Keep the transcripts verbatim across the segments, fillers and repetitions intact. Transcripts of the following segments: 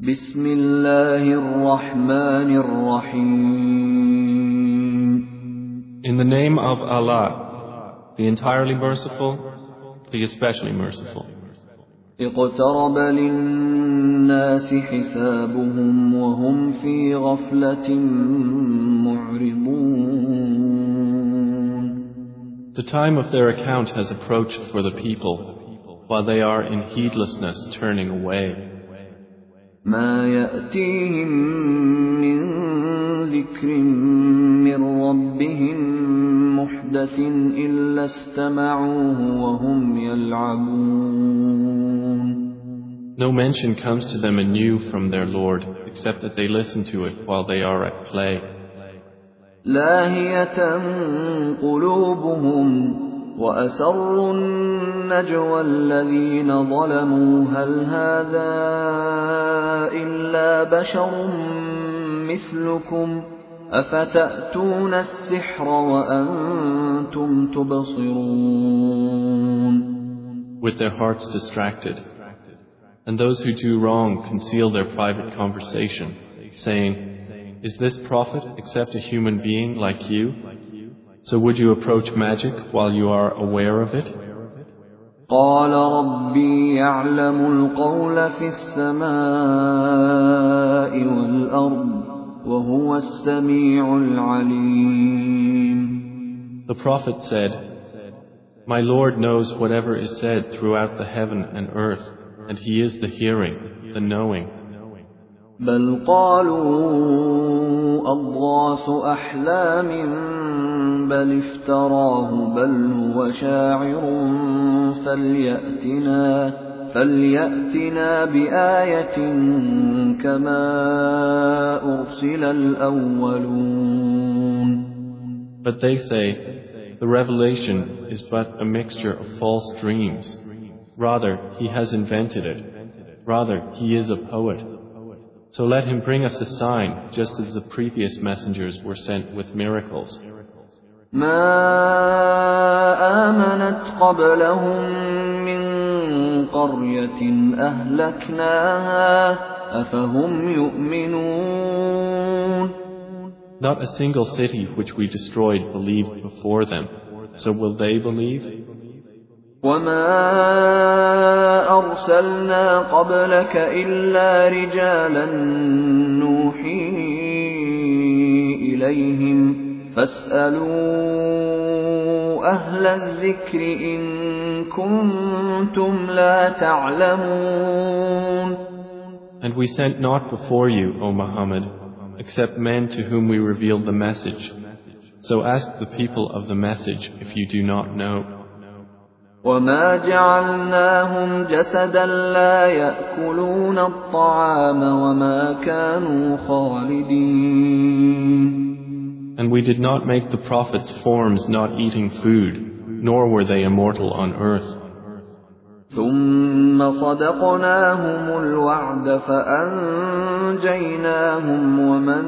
بسم الله الرحمن الرحيم. In the name of Allah, the entirely merciful, the especially merciful. اقترب للناس حسابهم وهم في غفلة معرضون. The time of their account has approached for the people, while they are in heedlessness turning away. ما يأتيهم من ذكر من ربهم محدث إلا استمعوه وهم يلعبون. No mention comes to them anew from their Lord, except that they listen to it while they are at play. لاهية قلوبهم وأسروا النجوى الذين ظلموا هل هذا إلا بشر مثلكم أفتأتون السحر وأنتم تبصرون. With their hearts distracted. And those who do wrong conceal their private conversation, saying, "Is this prophet except a human being like you? So would you approach magic while you are aware of it?" قال ربي يعلم القول في السماء والأرض وهو السميع العليم. The prophet said, "My Lord knows whatever is said throughout the heaven and earth, and He is the hearing, the knowing." بل قالوا أضغاث أحلام بل افتراه بل هو شاعر فليأتنا فليأتنا بآية كما أرسل الأولون. But they say, the revelation is but a mixture of false dreams. Rather, he has invented it. Rather, he is a poet. So let him bring us a sign, just as the previous messengers were sent with miracles. ما آمنت قبلهم من قرية أهلكناها أفهم يؤمنون. Not a single city which we destroyed believed before them. So will they believe? وما أرسلنا قبلك إلا رجالا نوحي إليهم فاسألوا أهل الذكر إن كنتم لا تعلمون. And we sent not before you, O Muhammad, except men to whom we revealed the message. So ask the people of the message if you do not know. وما جعلناهم جسدا لا يأكلون الطعام وما كانوا خالدين. And we did not make the prophets forms not eating food, nor were they immortal on earth. ثم صدقناهم الوعد فأنجيناهم ومن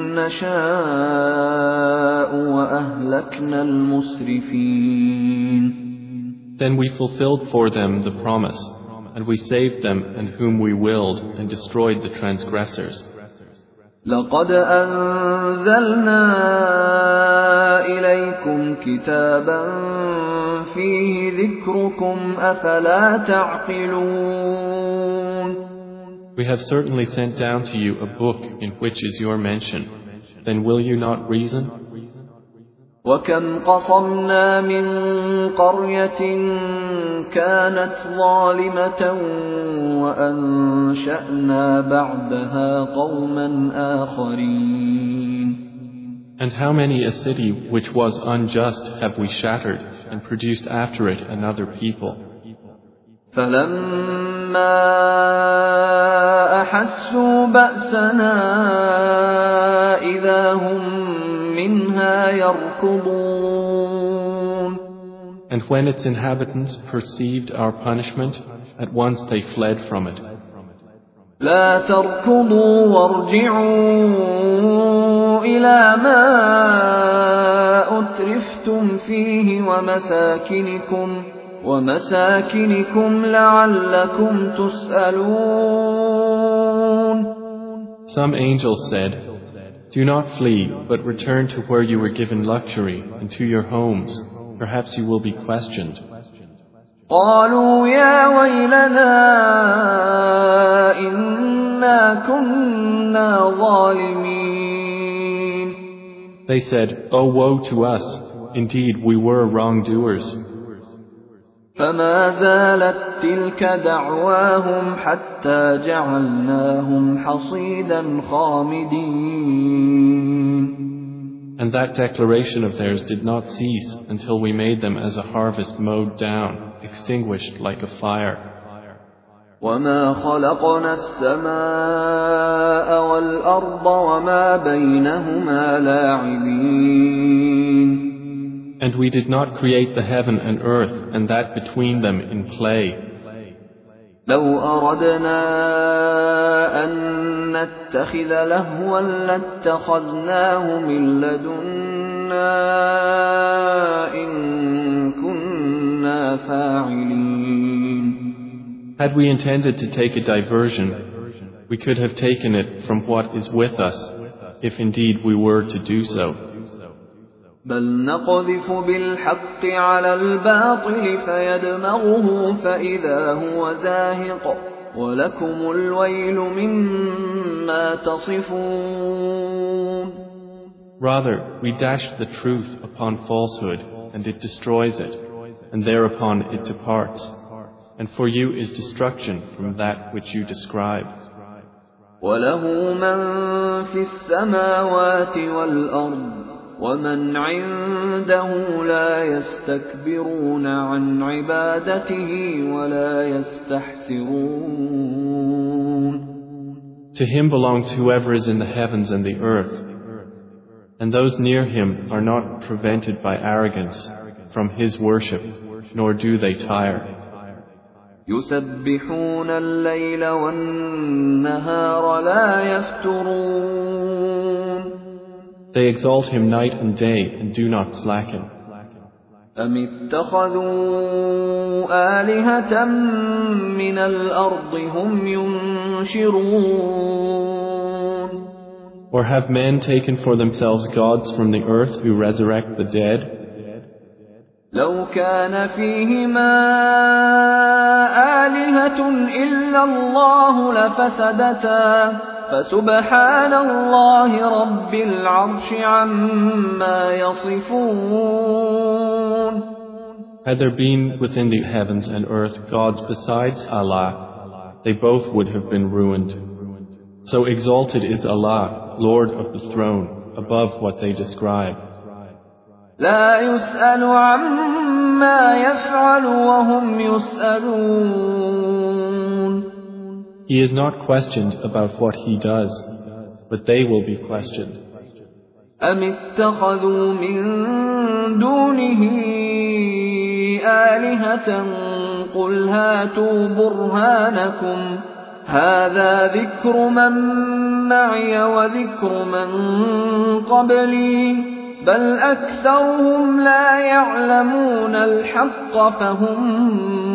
نشاء وأهلكنا المسرفين. Then we fulfilled for them the promise, and we saved them and whom we willed and destroyed the transgressors. لقد أنزلنا إليكم كتابا فيه ذكركم أفلا تعقلون. We have certainly sent down to you a book in which is your mention. Then will you not reason? وكم قصمنا من قرية كانت ظالمة وأنشأنا بعدها قوما آخرين. And how many a city which was unjust have we shattered and produced after it another people. فلما أحسوا بأسنا إذا هم منها يركضون. And when its inhabitants perceived our punishment, at once they fled from it. لا تركضوا وارجعوا إلى ما أترفتم فيه ومساكنكم ومساكنكم لعلكم تسألون. Some angels said, "Do not flee, but return to where you were given luxury and to your homes. Perhaps you will be questioned." قالوا يا ويلنا إنا كنا ظالمين. They said, "Oh, woe to us! Indeed, we were wrongdoers." فما زالت تلك دعواهم حتى جعلناهم حصيدا خامدين. And that declaration of theirs did not cease until we made them as a harvest mowed down, extinguished like a fire. وما خلقنا السماء والأرض وما بينهما لاعبين. And we did not create the heaven and earth and that between them in play. لو أردنا أن نتخذ لهوا لاتخذناه من لدنا إن كنا فاعلين. Had we intended to take a diversion, we could have taken it from what is with us, if indeed we were to do so. بل نقذف بالحق على الباطل فيدمغه فإذا هو زاهق ولكم الويل مما تصفون. Rather, we dash the truth upon falsehood, and it destroys it, and thereupon it departs. And for you is destruction from that which you describe. وله من في السماوات والأرض ومن عنده لا يستكبرون عن عبادته ولا يستحسرون. To him belongs whoever is in the heavens and the earth, and those near him are not prevented by arrogance from his worship, nor do they tire. يسبحون الليل والنهار لا يفترون. They exalt him night and day and do not slacken. أم اتخذوا آلهة من الأرض هم ينشرون. Or have men taken for themselves gods from the earth who resurrect the dead? لو كان فيهما آلهة إلا الله لفسدتا فسبحان الله رب العرش عما يصفون. Had there been within the heavens and earth gods besides Allah, they both would have been ruined. So exalted is Allah, Lord of the throne, above what they describe. لا يسأل عما يفعل وهم يسألون. He is not questioned about what he does, but they will be questioned. أم اتخذوا من دونه آلهة قل هاتوا برهانكم هذا ذكر من معي وذكر من قبلي بل أكثرهم لا يعلمون الحق فهم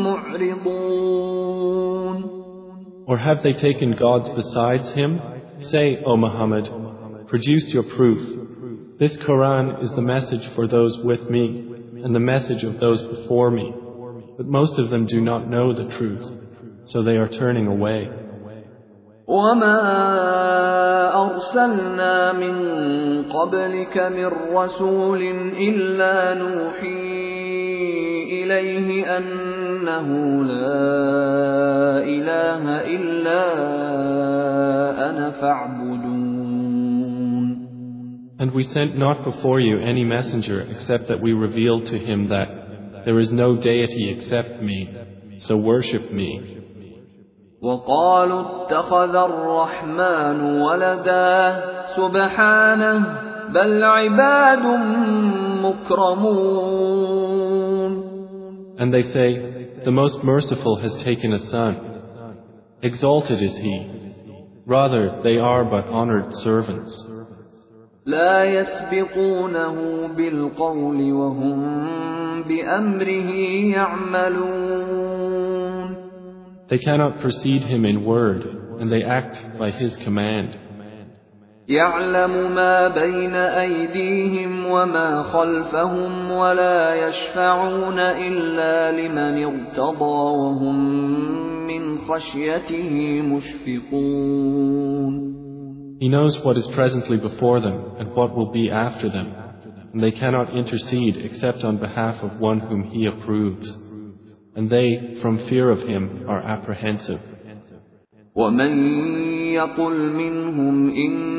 معرضون. Or have they taken gods besides him? Say, O Muhammad, produce your proof. This Quran is the message for those with me and the message of those before me. But most of them do not know the truth, so they are turning away. وما أرسلنا من قبلك من رسول إلا نوحي إليه أنه لا إله إلا أنا فاعبدون. And we sent not before you any messenger except that we revealed to him that there is no deity except me, so worship me. وقالوا اتخذ الرحمن ولدا سبحانه بل عباد مكرمون. And they say, the most merciful has taken a son. Exalted is he. Rather, they are but honored servants. لا يسبقونه بالقول وهم بأمره يعملون. They cannot precede him in word, and they act by his command. يعلم ما بين أيديهم وما خلفهم ولا يشفعون إلا لمن ارتضى وهم من خشيته مشفقون. He knows what is presently before them and what will be after them, and they cannot intercede except on behalf of one whom He approves, and they, from fear of Him, are apprehensive. وَمَن يَقُلْ مِنْهُمْ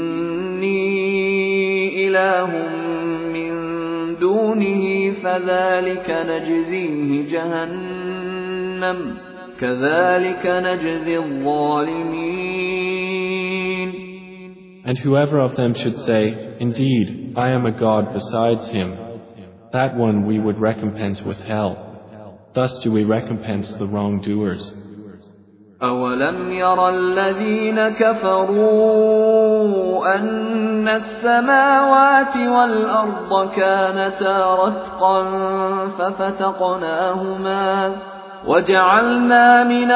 إِنِّي إِلَٰهٌ مِّن دُونِهِ فَذَلِكَ نَجْزِيهِ جَهَنَّمَ كَذَلِكَ نَجْزِي الظَّالِمِينَ. And whoever of them should say, "Indeed, I am a God besides Him," that one we would recompense with hell. Thus do we recompense the wrongdoers. أَوَلَمْ يَرَ الَّذِينَ كَفَرُوا أَنَّ السَّمَاوَاتِ وَالْأَرْضَ كَانَتَا رَتْقًا فَفَتَقْنَاهُمَا وَجَعَلْنَا مِنَ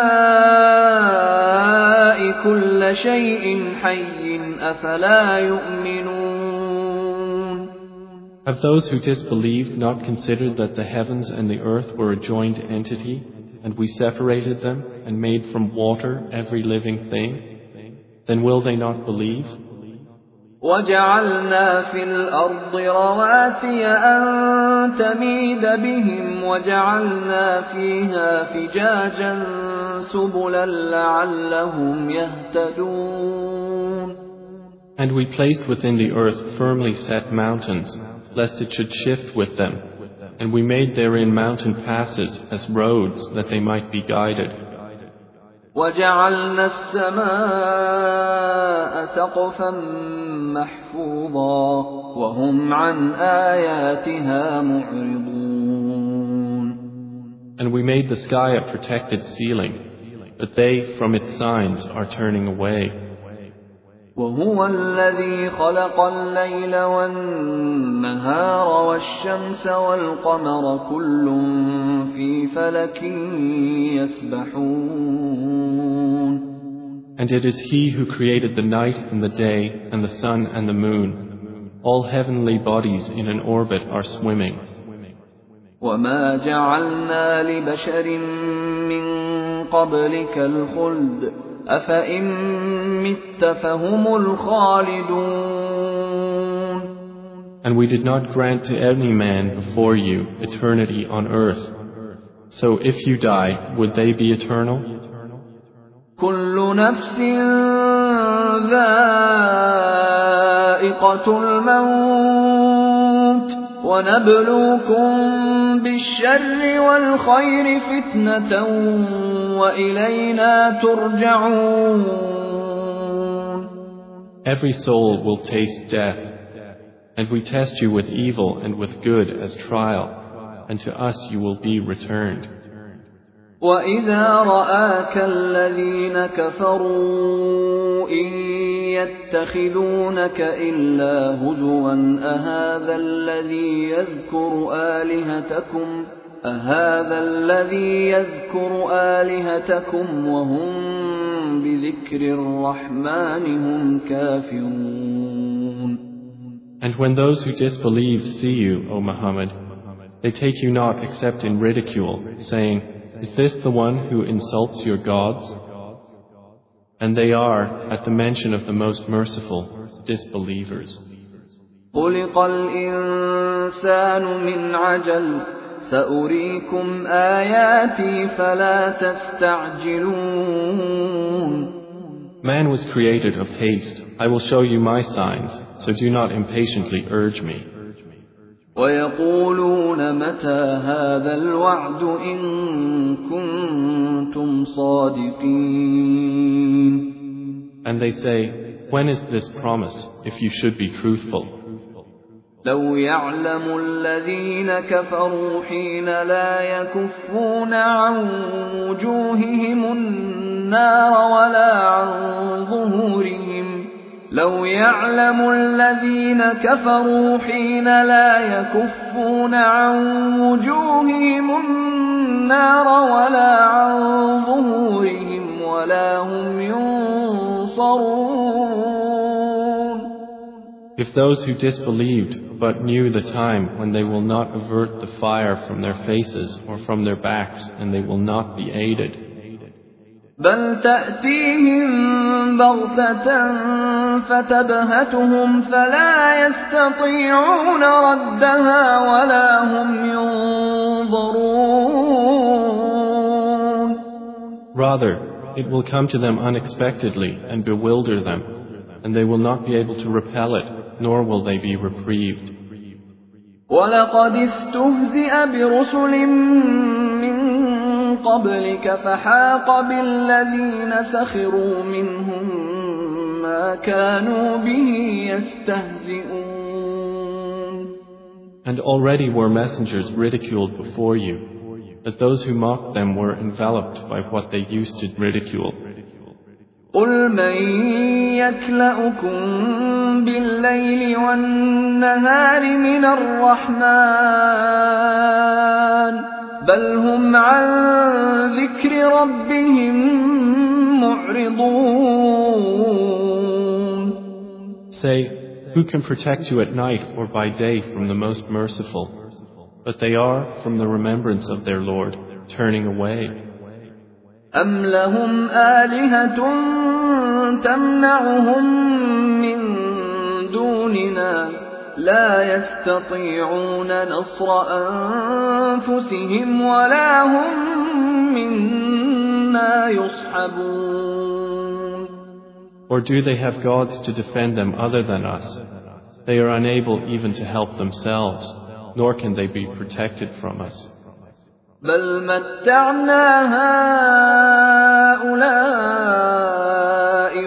الْمَاءِ كُلَّ شَيْءٍ حَيٍّ أَفَلَا يُؤْمِنُونَ. Have those who disbelieved not considered that the heavens and the earth were a joined entity, and we separated them and made from water every living thing? Then will they not believe? وَجَعَلْنَا فِي الْأَرْضِ رَوَاسِيَ أَن تَمِيدَ بِهِمْ وَجَعَلْنَا فِيهَا فِجَاجًا سُبُلًا لَّعَلَّهُمْ يَهْتَدُونَ. And we placed within the earth firmly set mountains, lest it should shift with them, and we made therein mountain passes as roads that they might be guided. وَجَعَلْنَا السَّمَاءَ سَقْفًا مَّحْفُوظًا وَهُمْ عَنْ آيَاتِهَا مُعْرِضُونَ. And we made the sky a protected ceiling, but they from its signs are turning away. وَهُوَ الَّذِي خَلَقَ اللَّيْلَ وَالنَّهَارَ وَالشَّمْسَ وَالْقَمَرَ كُلٌّ فِي فَلَكٍ يَسْبَحُونَ. And it is He who created the night and the day and the sun and the moon. All heavenly bodies in an orbit are swimming. وَمَا جَعَلْنَا لِبَشَرٍ مِّن قَبْلِكَ الْخُلْدَ أَفَإِن مِّتَّ فَهُمُ الْخَالِدُونَ. And we did not grant to any man before you eternity on earth. So if you die, would they be eternal? كُلُّ نَفْسٍ ذَائِقَةُ الْمَوْتِ وَنَبْلُوكُم بِالشَّرِّ وَالْخَيْرِ فِتْنَةً وَإِلَيْنَا تُرْجَعُونَ. Every soul will taste death, and we test you with evil and with good as trial, and to us you will be returned. وَإِذَا رَآكَ الَّذِينَ كَفَرُوا إِن يَتَّخِذُونَكَ إِلَّا هُزُوًا أَهَٰذَا الَّذِي يَذْكُرُ آلِهَتَكُمْ أَهَٰذَا الَّذِي يَذْكُرُ آلِهَتَكُمْ وَهُم بِذِكْرِ الرَّحْمَٰنِ هُمْ كَافِرُونَ. And when those who disbelieve see you, O Muhammad, they take you not except in ridicule, saying, "Is this the one who insults your gods?" And they are, at the mention of the Most Merciful, disbelievers. خُلِقَ الْإِنسَانُ مِنْ عَجَلٍ سَأُرِيكُمْ آيَاتِي فَلَا تَسْتَعْجِلُونَ. Man was created of haste. I will show you my signs, so do not impatiently urge me. وَيَقُولُونَ مَتَى هَٰذَا الْوَعْدُ إِن كُنتُمْ صَادِقِينَ. And they say, when is this promise, if you should be truthful? لَوْ يَعْلَمُ الَّذِينَ كَفَرُوا حِينَ لَا يَكُفُّونَ عَن وُجُوهِهِمُ النَّارَ وَلَا عَن ظُهُورِهِمْ لَوْ يَعْلَمُ الَّذِينَ كَفَرُوا حِينَ لَا يَكُفُّونَ عَن وُجُوهِهِمُ النَّارَ وَلَا عَن ظُهُورِهِمْ وَلَا هُمْ يُنصَرُونَ. If those who disbelieved but knew the time when they will not avert the fire from their faces or from their backs and they will not be aided. بل تأتيهم بغتة فتبهتهم فلا يستطيعون ردها ولا هم ينظرون. Rather, it will come to them unexpectedly and bewilder them, and they will not be able to repel it, nor will they be reprieved. وَلَقَدِ اسْتُهْزِئَ بِرُسُلٍ مِّن قَبْلِكَ فَحَاقَ بِالَّذِينَ سَخِرُوا مِنْهُم مَّا كَانُوا بِهِ يَسْتَهْزِئُونَ. And already were messengers ridiculed before you, but those who mocked them were enveloped by what they used to ridicule. قُلْ مَن يَكْلَؤُكُم بِاللَّيْلِ وَالنَّهَارِ مِنَ الرَّحْمَٰنِ بَلْ هُمْ عَن ذِكْرِ رَبِّهِم مُّعْرِضُونَ. Say, who can protect you at night or by day from the Most Merciful? But they are, from the remembrance of their Lord, turning away. أَمْ لَهُمْ آلِهَةٌ تَمْنَعُهُم مِّن دُونِنَا لَا يَسْتَطِيعُونَ نَصْرَ أَنفُسِهِمْ وَلَا هُم مِّنَّا يُصْحَبُونَ. Or do they have gods to defend them other than us? They are unable even to help themselves, nor can they be protected from us. بَلْ مَتَّعْنَا هَٰؤُلَاءِ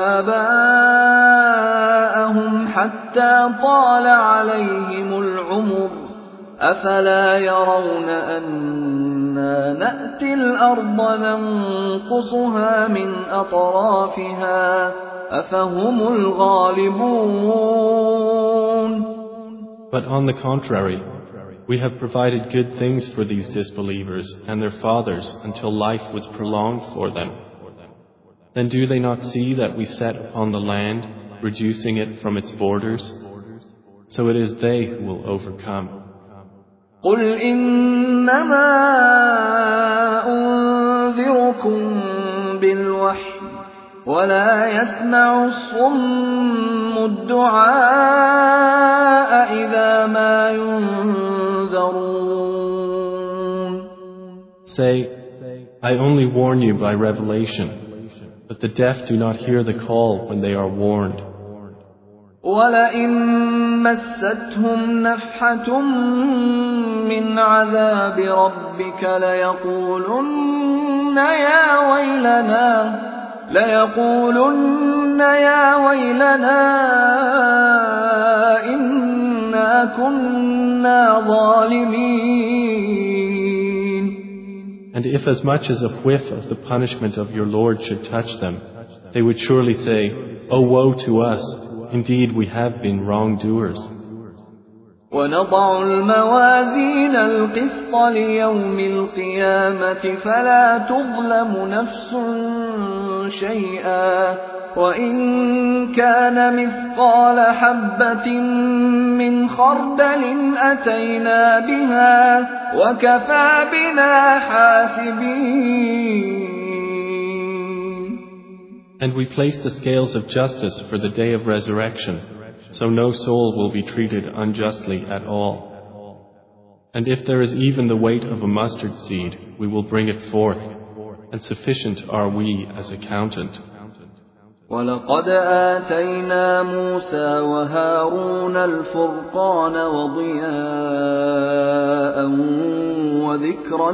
وَآبَاءَهُمْ حَتَّىٰ طَالَ عَلَيْهِمُ الْعُمُرُ أَفَلَا يَرَوْنَ أَنَّا نَأْتِي الْأَرْضَ نَنقُصُهَا مِنْ أَطْرَافِهَا أَفَهُمُ الْغَالِبُونَ. But on the contrary, we have provided good things for these disbelievers and their fathers until life was prolonged for them. Then do they not see that we set upon the land, reducing it from its borders? So it is they who will overcome. قُلْ إِنَّمَا أُنذِرُكُم بِالْوَحْيِ وَلَا يَسْمَعُ الصُّمُّ الدُّعَاءَ إِذَا مَا يُنذَرُونَ. Say, I only warn you by revelation, but the deaf do not hear the call when they are warned. وَلَئِن مَّسَّتْهُمْ نَفْحَةٌ مِّنْ عَذَابِ رَبِّكَ لَيَقُولُنَّ يَا وَيْلَنَا لَيَقُولُنَّ يَا وَيْلَنَا إِنَّا كُنَّا ظَالِمِينَ. And if as much as a whiff of the punishment of your Lord should touch them, they would surely say, "Oh, woe to us! Indeed, we have been wrongdoers." وَنَضَعُ الْمَوَازِينَ الْقِسْطَ لِيَوْمِ الْقِيَامَةِ فَلَا تُظْلَمُ نَفْسٌ شَيْئًا وَإِن كَانَ مِثْقَالَ حَبَّةٍ مِّنْ خَرْدَلٍ أَتَيْنَا بِهَا وَكَفَى بِنَا حَاسِبِينَ. And we place the scales of justice for the day of resurrection, so no soul will be treated unjustly at all. And if there is even the weight of a mustard seed, we will bring it forth, and sufficient are we as accountant. وَلَقَدْ آتَيْنَا مُوسَى وَهَارُونَ الْفُرْقَانَ وَضِيَاءً وَذِكْرًا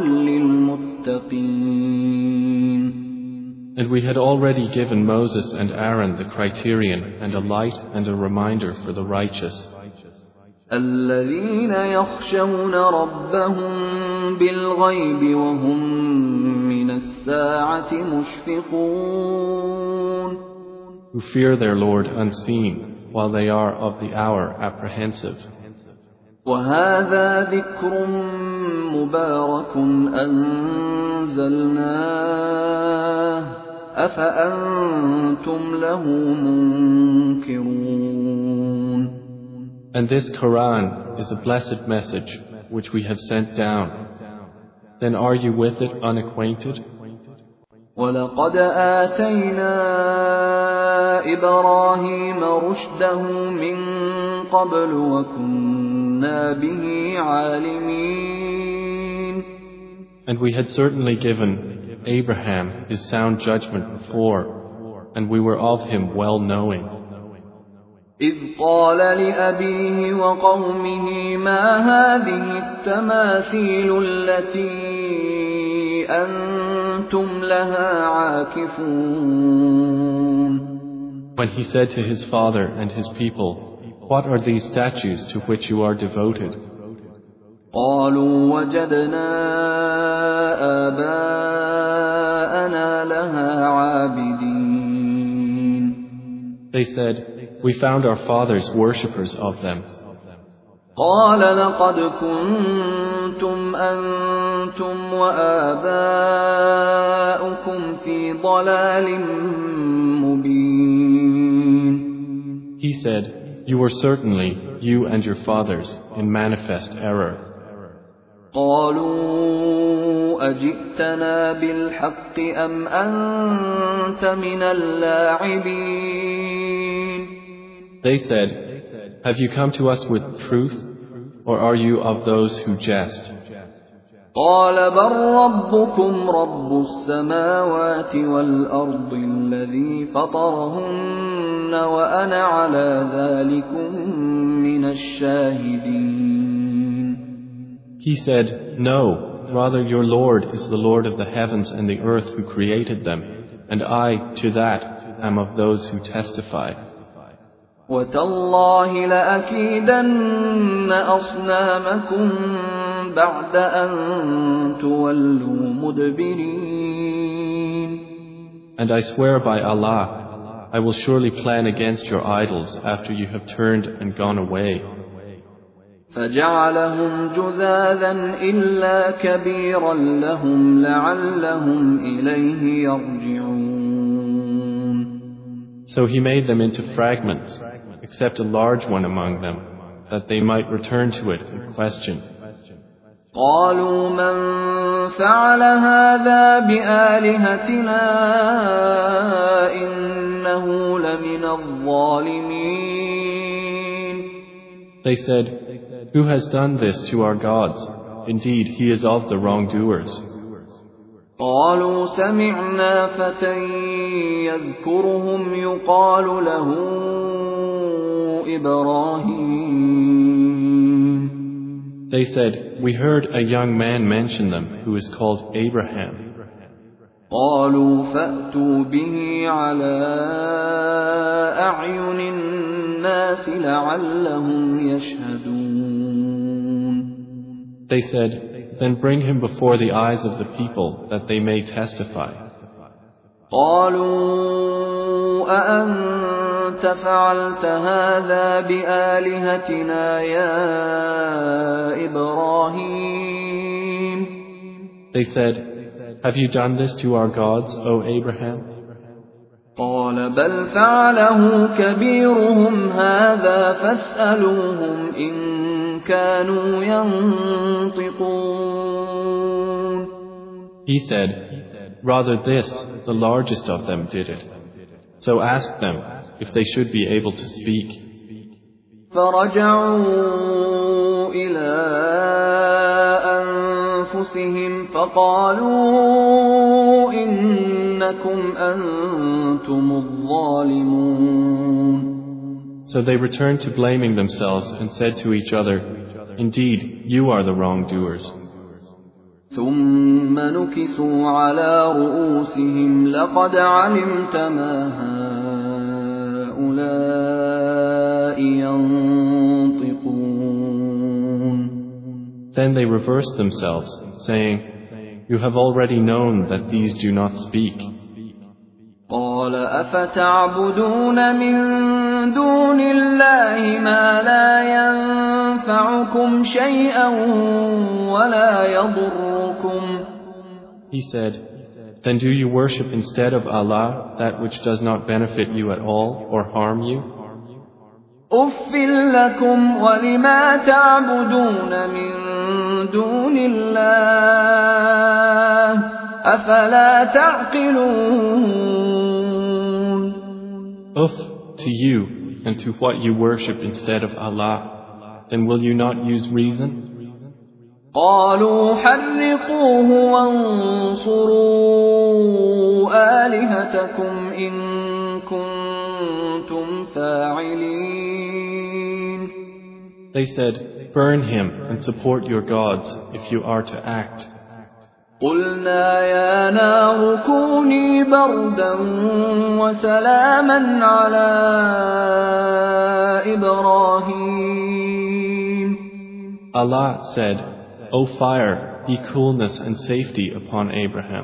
لِلْمُتَّقِينَ. And we had already given Moses and Aaron the criterion and a light and a reminder for the righteous. الَّذِينَ يَخْشَوْنَ رَبَّهُم بِالْغَيْبِ وَهُم مِّنَ السَّاعَةِ مُشْفِقُونَ. Who fear their Lord unseen, while they are of the hour apprehensive. وَهَٰذَا ذِكْرٌ مُّبَارَكٌ أَنزَلْنَاهُ أَفَأَنتُمْ لَهُ مُنكِرُونَ. And this Quran is a blessed message which we have sent down. Then are you with it unacquainted? وَلَقَدْ آتَيْنَا إِبْرَاهِيمَ رُشْدَهُ مِنْ قَبْلُ وَكُنَّا بِهِ عَالِمِينَ. And we had certainly given Abraham his sound judgment before, and we were of him well knowing. إِذْ قَالَ لِأَبِيهِ وَقَوْمِهِ مَا هَذِهِ التَّمَاثِيلُ الَّتِي أَنْتُمْ لَهَا عَاكِفُونَ. When he said to his father and his people, "What are these statues to which you are devoted?" قَالُوا وَجَدْنَا آبَاءَنَا لَهَا عَابِدِينَ. They said, "We found our fathers worshippers of them." قَالَ لَقَدْ كُنْتُمْ أَنْتُمْ وَآبَاؤُكُمْ فِي ضَلَالٍ مُبِينٍ. He said, "You were certainly, you and your fathers, in manifest error." قَالُوا أَجِئْتَنَا بِالْحَقِّ أَمْ أَنْتَ مِنَ اللَّاعِبِينَ. They said, "Have you come to us with truth, or are you of those who jest?" قَالَ بَلْ رَبُّكُمْ رَبُّ السَّمَاوَاتِ وَالْأَرْضِ الَّذِي فَطَرَهُنَّ وَأَنَا عَلَى ذَلِكُمْ مِنَ الشَّاهِدِينَ. He said, "No, rather your Lord is the Lord of the heavens and the earth who created them, and I, to that, am of those who testify." وَتَاللَّهِ لَأَكِيدَنَّ أَصْنَامَكُمْ بَعْدَ أَن تُوَلُّوا مُدْبِرِينَ. And I swear by Allah, I will surely plan against your idols after you have turned and gone away. فَجَعَلَهُمْ جُذَاذًا إِلَّا كَبِيرًا لَهُمْ لَعَلَّهُمْ إِلَيْهِ يَرْجِعُونَ. So he made them into fragments, except a large one among them, that they might return to it and question. قَالُوا مَنْ فَعَلَ هَذَا بِآلِهَتِنَا إِنَّهُ لَمِنَ الظَّالِمِينَ. They said, "Who has done this to our gods? Indeed, he is of the wrongdoers." قَالُوا سَمِعْنَا فَتًى يَذْكُرُهُمْ يُقَالُ لَهُ إِبْرَاهِيمُ. They said, "We heard a young man mention them who is called Abraham." قَالُوا فَأْتُوا بِهِ عَلَى أَعْيُنِ النَّاسِ لَعَلَّهُمْ يَشْهَدُونَ. They said, "Then bring him before the eyes of the people that they may testify." قَالُوا أَأَنْتَ فَعَلْتَ هَذَا بِآلِهَتِنَا يَا إِبْرَاهِيمُ. They said, "Have you done this to our gods, O Abraham?" قَالَ بَلْ فَعَلَهُ كَبِيرُهُمْ هَذَا فَاسْأَلُوهُمْ إِنْ كَانُوا يَنْطِقُونَ. He said, "Rather this, the largest of them did it. So ask them if they should be able to speak." فَرَجَعُوا إِلَىٰ أَنفُسِهِمْ فَقَالُوا إِنَّكُمْ أَنْتُمُ الظَّالِمُونَ. So they returned to blaming themselves and said to each other, "Indeed, you are the wrongdoers." ثُمَّ نُكِسُوا عَلَىٰ رُءُوسِهِمْ لَقَدْ عَلِمْتَ مَا هَٰؤُلَاءِ يَنطِقُونَ. Then they reversed themselves, saying, "You have already known that these do not speak." قَالَ أَفَتَعْبُدُونَ مِن دُونِ اللَّهِ مَا لَا يَنفَعُكُمْ شَيْئًا وَلَا يَضُرُّكُمْ. He said, "Then do you worship instead of Allah that which does not benefit you at all or harm you?" أف لكم ولما تعبدون من دون الله أفلا تعقلون. Uff to you and to what you worship instead of Allah, then will you not use reason? قالوا حرقوه وانصروا آلهتكم إن كنتم فاعلين. They said, burn him and support your gods if you are to act. قلنا يا نار كوني بردا وسلاما على إبراهيم. Allah said, O fire, be coolness and safety upon Abraham.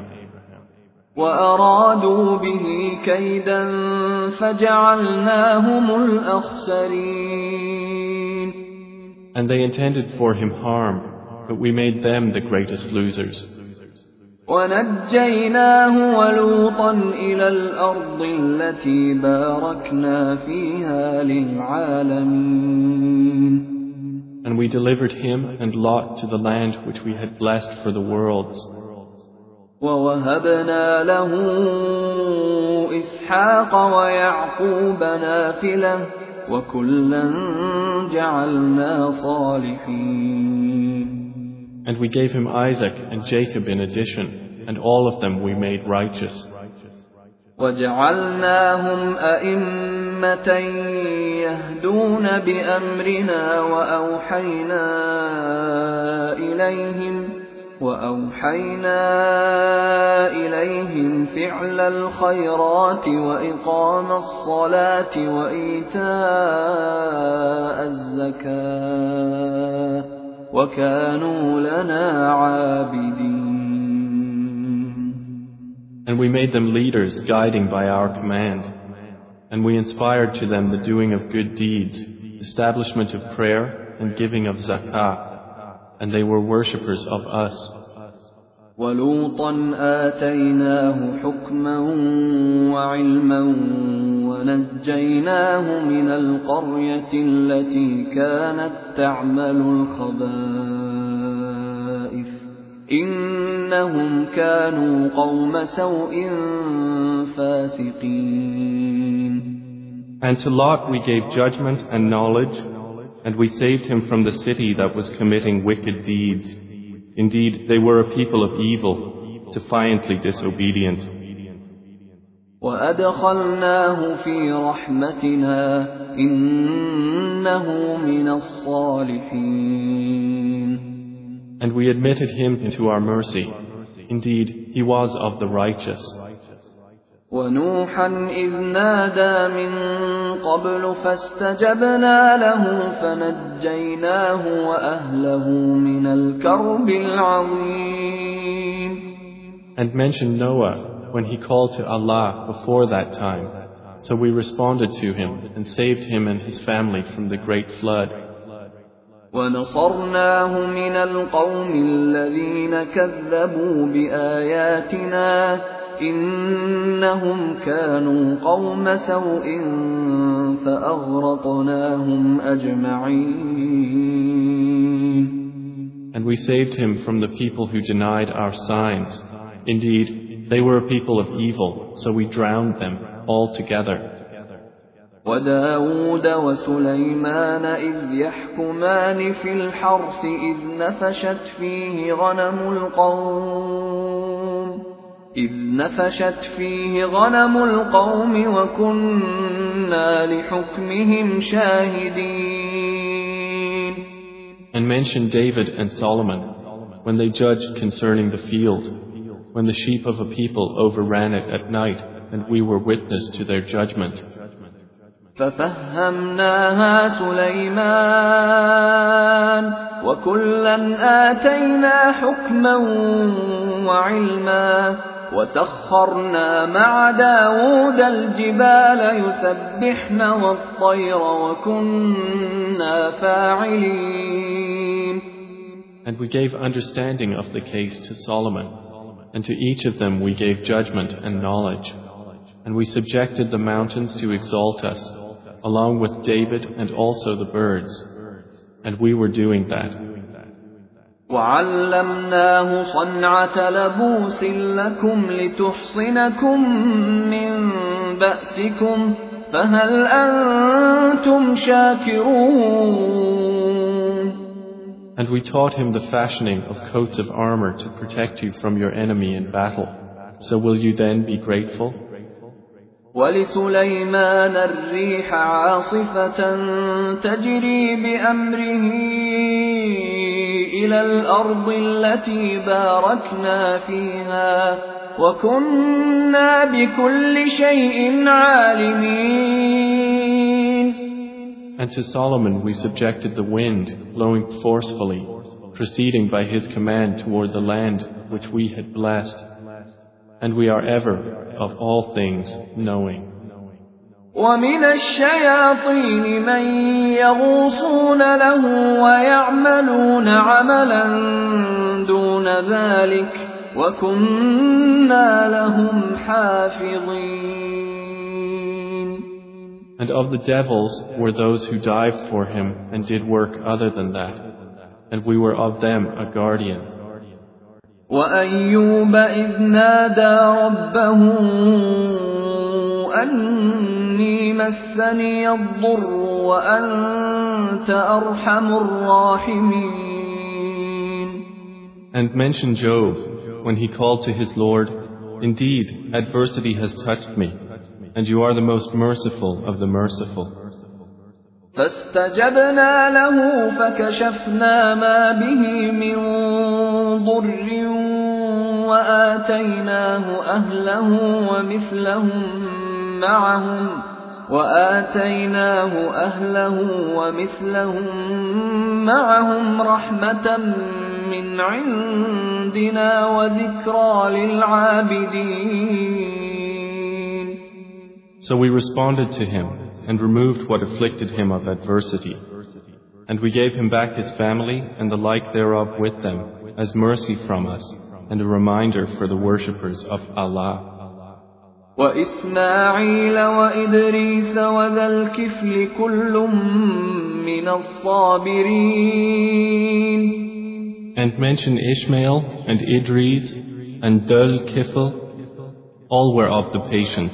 وأرادوا به كيدا فجعلناهم الأخسرين. And they intended for him harm, but we made them the greatest losers. ونجيناه ولوطا إلى الأرض التي باركنا فيها للعالمين. And we delivered him and Lot to the land which we had blessed for the worlds. ووهبنا له إسحاق ويعقوب نافلة وكلا جعلنا صالحين. And we gave him Isaac and Jacob in addition, and all of them we made righteous. وجعلناهم أئمة يهدون بأمرنا وأوحينا إليهم وأوحينا إليهم فعل الخيرات وإقام الصلاة وإيتاء الزكاة وكانوا لنا عابدين. And we made them leaders guiding by our command. And we inspired to them the doing of good deeds, establishment of prayer and giving of zakah. And they were worshippers of us. وَلُوطًا آتَيْنَاهُ حُكْمًا وَعِلْمًا وَنَجَّيْنَاهُ مِنَ الْقَرْيَةِ الَّتِي كَانَتْ تَعْمَلُ الْخَبَائِثَ إِنَّهُمْ كَانُوا قَوْمَ سَوْءٍ فَاسِقِينَ. And to Lot we gave judgment and knowledge, and we saved him from the city that was committing wicked deeds. Indeed, they were a people of evil, defiantly disobedient. وَأَدْخَلْنَاهُ فِي رَحْمَتِنَا إِنَّهُ مِنَ الصَّالِحِينَ. And we admitted him into our mercy. Indeed, he was of the righteous. وَنُوحًا إِذْ نَادَى مِن قَبْلُ فَاسْتَجَبْنَا لَهُ فَنَجَّيْنَاهُ وَأَهْلَهُ مِنَ الْكَرْبِ الْعَظِيمِ. And mention Noah when he called to Allah before that time. So we responded to him and saved him and his family from the great flood. وَنَصَرْنَاهُ مِنَ الْقَوْمِ الَّذِينَ كَذَّبُوا بِآيَاتِنَا إِنَّهُمْ كَانُوا قَوْمَ سَوْءٍ فَأَغْرَقْنَاهُمْ أَجْمَعِينَ. And we saved him from the people who denied our signs. Indeed, they were a people of evil, so we drowned them altogether. وَدَاوُودَ وَسُلَيْمَانَ إِذْ يَحْكُمَانِ فِي الْحَرْثِ إِذْ نَفَشَتْ فِيهِ غَنَمُ الْقَوْمِ إِذْ نَفَشَتْ فِيهِ غَنَمُ الْقَوْمِ وَكُنَّا لِحُكْمِهِمْ شَاهِدِينَ. And mention David and Solomon when they judged concerning the field, when the sheep of a people overran it at night, and we were witness to their judgment. فَفَهَّمْنَاهَا سُلَيْمَانَ وَكُلًّا آتَيْنَا حُكْمًا وَعِلْمًا وَسَخَّرْنَا مَعَ دَاوُودَ الْجِبَالَ يُسَبِّحْنَ وَالطَّيْرَ وَكُنَّا فَاعِلِينَ. And we gave understanding of the case to Solomon, and to each of them we gave judgment and knowledge. And we subjected the mountains to exalt us, along with David and also the birds. And we were doing that. وَعَلَّمْنَاهُ صَنْعَةَ لَبُوسٍ لَكُمْ لِتُحْصِنَكُم مِّن بَأْسِكُمْ فَهَلْ أَنْتُمْ شَاكِرُونَ And we taught him the fashioning of coats of armor to protect you from your enemy in battle. So will you then be grateful? وَلِسُلَيْمَانَ الرِّيحَ عَاصِفَةً تَجْرِي بِأَمْرِهِ إِلَى الْأَرْضِ الَّتِي بَارَكْنَا فِيهَا وَكُنَّا بِكُلِّ شَيْءٍ عَالِمِينَ. And to Solomon we subjected the wind, blowing forcefully, proceeding by his command toward the land which we had blessed. And we are ever, of all things, knowing. وَمِنَ الشَّيَاطِينِ مَن يَغُوصُونَ لَهُ وَيَعْمَلُونَ عَمَلًا دُونَ ذَلِكَ وَكُنَّا لَهُمْ حَافِظِينَ. And of the devils were those who dived for him and did work other than that, and we were of them a guardian. وَأَيُّوبَ إِذْ نَادَى رَبَّهُ أَنِّي مَسَّنِيَ الضُّرُّ وَأَنْتَ أَرْحَمُ الرَّاحِمِينَ. And mention Job when he called to his Lord, "Indeed, adversity has touched me, and you are the most merciful of the merciful." فاستجبنا له فكشفنا ما به من ضر وآتيناه أهله ومثلهم معهم وآتيناه أهله ومثلهم معهم رحمة من عندنا وذكرى للعابدين. So we responded to him and removed what afflicted him of adversity. And we gave him back his family and the like thereof with them, as mercy from us, and a reminder for the worshippers of Allah. وَإِسْمَاعِيلَ وَإِدْرِيسَ وَذَا الْكِفْلِ كُلٌّ مِّنَ الصَّابِرِينَ. And mention Ishmael and Idris and Dhul Kifl, all were of the patient.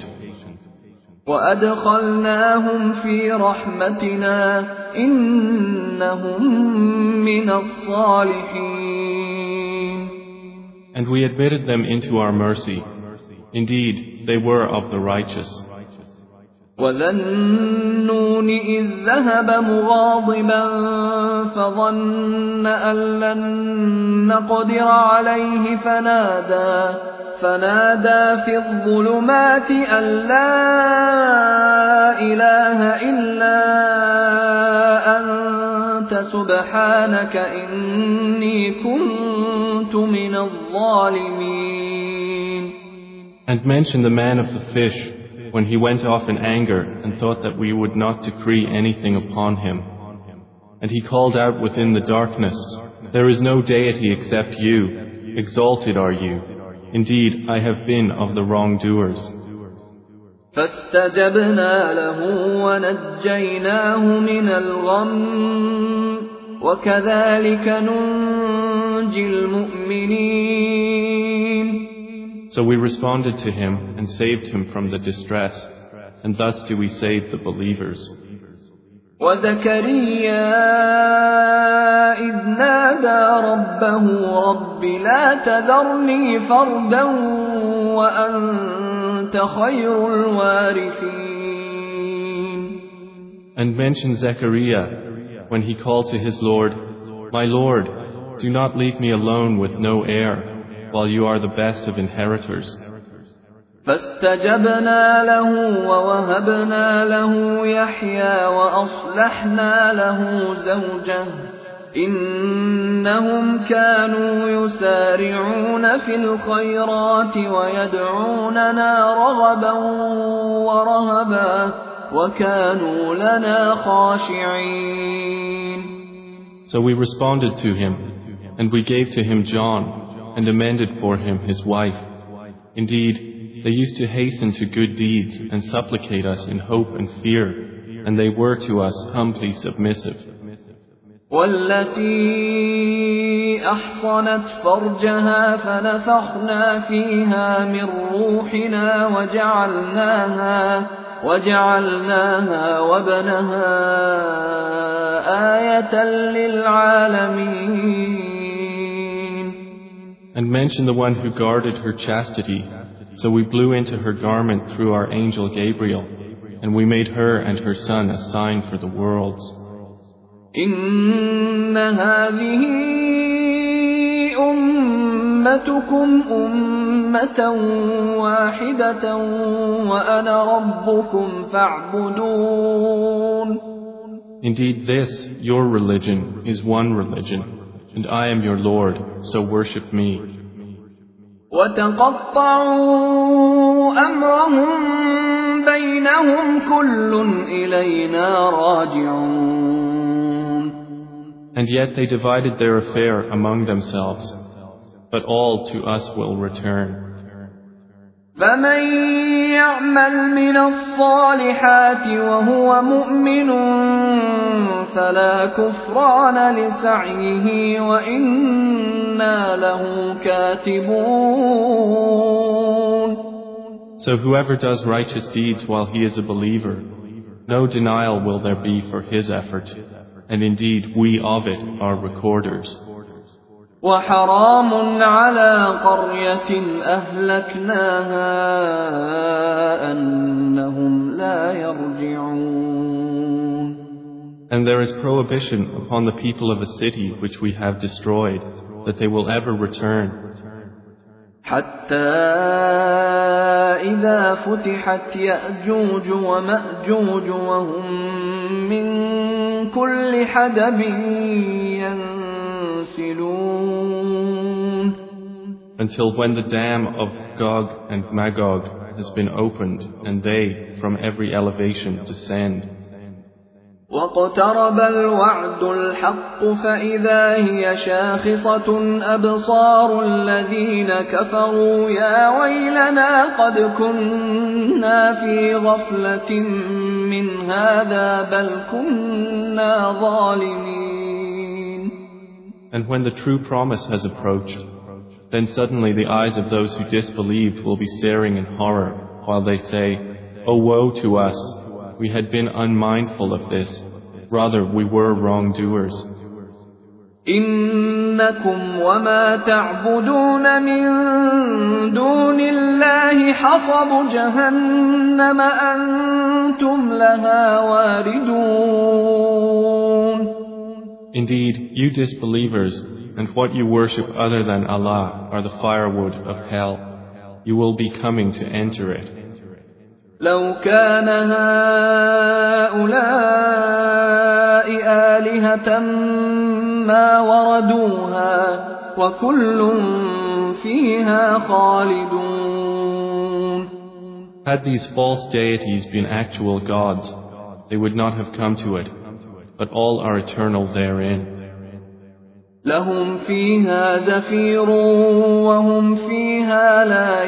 وَأَدْخَلْنَاهُمْ فِي رَحْمَتِنَا إِنَّهُمْ مِنَ الصَّالِحِينَ. And we admitted them into our mercy. Indeed, they were of the righteous. وَذَا النُّونِ إِذ ذَهَبَ مُغَاضِبًا فَظَنَّ أَن لَّن نَّقْدِرَ عَلَيْهِ فَنَادَىٰ فنادى في الظلمات أن لا إله إلا أنت سبحانك إني كنت من الظالمين. And mention the man of the fish when he went off in anger and thought that we would not decree anything upon him. And he called out within the darkness, "There is no deity except you, exalted are you. Indeed, I have been of the wrongdoers." فاستجبنا له ونجيناه من الغم وكذلك ننجي المؤمنين. So we responded to him and saved him from the distress, and thus do we save the believers. وَزَكَرِيَّا إِذْ نَادَى رَبَّهُ رَبِّ لَا تَذَرْنِي فَرْدًا وَأَنْتَ خَيْرُ الْوَارِثِينَ. And mention Zechariah when he called to his Lord, "My Lord, do not leave me alone with no heir, while you are the best of inheritors." فاستجبنا له ووهبنا له يحيى وأصلحنا له زوجه إنهم كانوا يسارعون في الخيرات ويدعوننا رغبا ورهبا وكانوا لنا خاشعين. So we responded to him, and we gave to him John, and amended for him his wife. Indeed, they used to hasten to good deeds and supplicate us in hope and fear, and they were to us humbly submissive. والتي أحصنت فرجها فنفخنا فيها من روحنا وجعلناها وجعلناها وابنها آية للعالمين. And mention the one who guarded her chastity. So we blew into her garment through our angel Gabriel, and we made her and her son a sign for the worlds. إن هذه أمتكم أمة واحدة وأنا ربكم فاعبدون. Indeed, this, your religion, is one religion, and I am your Lord, so worship me. وتقطعوا أمرهم بينهم كل إلينا راجعون. And yet they divided their affair among themselves, but all to us will return. فمن يعمل من الصالحات وهو مؤمن فلا كفران لسعيه وإنا له كاتبون. So whoever does righteous deeds while he is a believer, no denial will there be for his effort, and indeed we of it are recorders. وحرام على قرية أهلكناها أنهم لا يرجعون. And there is prohibition upon the people of a city which we have destroyed, that they will ever return. حتى إذا فتحت يأجوج ومأجوج وهم من كل حدب ينسلون. Until when the dam of Gog and Magog has been opened, and they from every elevation descend. واقترب الوعد الحق فإذا هي شاخصة أبصار الذين كفروا يا ويلنا قد كنا في غفلة من هذا بل كنا ظالمين. And when the true promise has approached, then suddenly the eyes of those who disbelieved will be staring in horror while they say, "Oh woe to us! We had been unmindful of this. Rather, we were wrongdoers." إنكم وما تعبدون من دون الله حصب جهنم أنتم لها واردون. Indeed, you disbelievers and what you worship other than Allah are the firewood of hell. You will be coming to enter it. لو كان هؤلاء آلهة ما وردوها وكل فيها خالدون. Had these false deities been actual gods, they would not have come to it, but all are eternal therein. لهم فيها زفير وهم فيها لا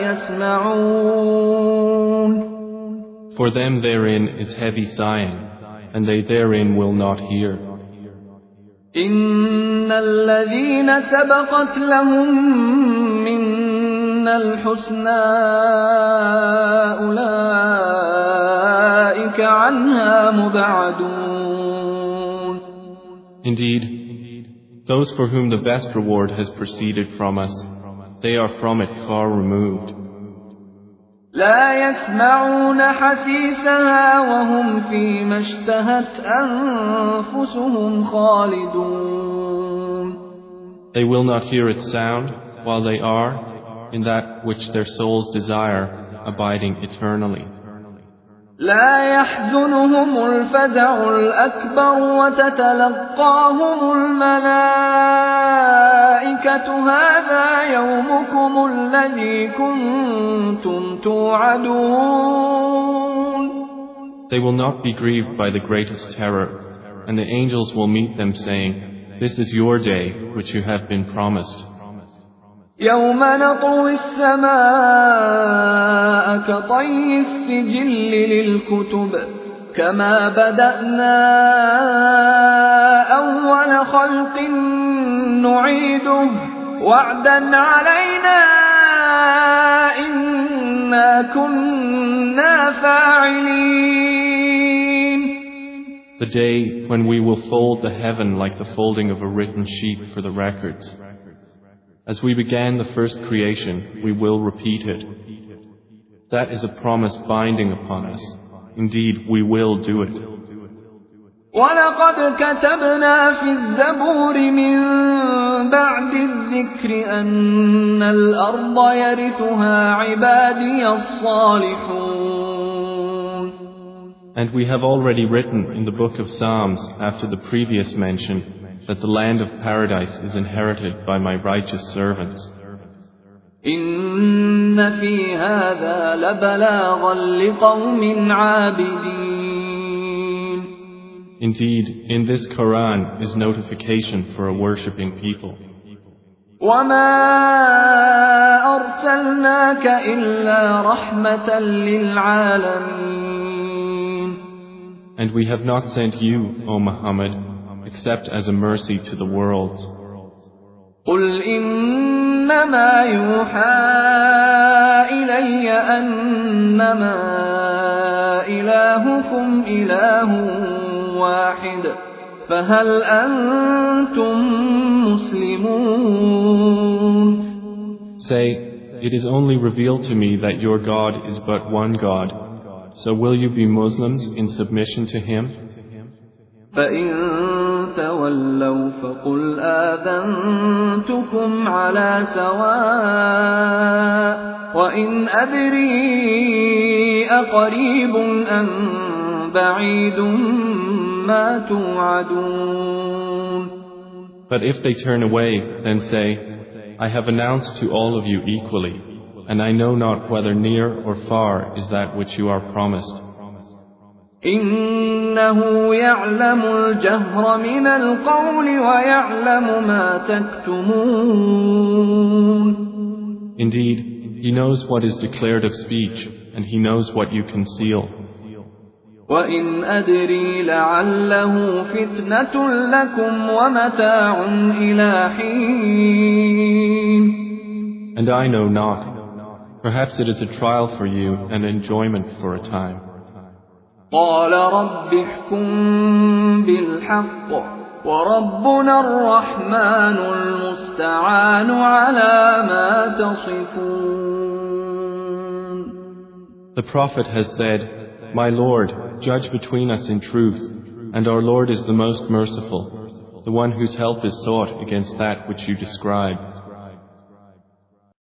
يسمعون. For them therein is heavy sighing, and they therein will not hear. إن الذين سبقت لهم منا الحسنى أولئك عنها مبعدون. Indeed, those for whom the best reward has proceeded from us, they are from it far removed. لا يسمعون حسيسها وهم فيما اشتهت أنفسهم خالدون. They will not hear its sound while they are in that which their souls desire, abiding eternally. لا يحزنهم الفزع الأكبر وتتلقاهم الملائكة هذا يومكم الذي كنتم توعدون. They will not be grieved by the greatest terror, and the angels will meet them saying, "This is your day which you have been promised." يوم نطوي السماء كطي السجل للكتب كما بدأنا أول خلق نعيده وعدا علينا إنا كنا فاعلين. The day when we will fold the heaven like the folding of a written sheet for the records. As we began the first creation, we will repeat it. That is a promise binding upon us. Indeed, we will do it. وَلَقَدْ كَتَبْنَا فِي الزَّبُورِ مِن بَعْدِ الذِّكْرِ أَنَّ الْأَرْضَ يَرِثُهَا عِبَادِيَ الصَّالِحُونَ. And we have already written in the book of Psalms after the previous mention that the land of paradise is inherited by my righteous servants. إِنَّ فِي هَذَا لَبَلَاغًا لِقَوْمٍ عَابِدِينَ. Indeed, in this Quran is notification for a worshipping people. وَمَا أَرْسَلْنَاكَ إِلَّا رَحْمَةً لِلْعَالَمِينَ. And we have not sent you, O Muhammad, except as a mercy to the world. قُلْ إِنَّمَا يُوحَى إِلَيَّ أَنَّمَا إِلَٰهُكُمْ إِلَٰهٌ واحد فهل أنتم مسلمون. Say, it is only revealed to me that your God is but one God. So will you be Muslims in submission to Him? فإن تولوا فقل آذنتكم على سواء وإن أدري أقريب أم بعيد ما توعدون. But if they turn away, then say, I have announced to all of you equally, and I know not whether near or far is that which you are promised. إنه يعلم الجهر من القول ويعلم ما تكتمون. Indeed, He knows what is declared of speech, and He knows what you conceal. وَإِنْ أَدْرِي لَعَلَّهُ فِتْنَةٌ لَكُمْ وَمَتَاعٌ إِلَى حِينٍ. And I know not. Perhaps it is a trial for you and enjoyment for a time. قَالَ رَبِّ احْكُم بِالْحَقِّ وَرَبُّنَا الرَّحْمَنُ الْمُسْتَعَانُ عَلَى مَا تَصِفُونَ. The Prophet has said, My Lord, judge between us in truth, and our Lord is the most merciful, the one whose help is sought against that which you describe.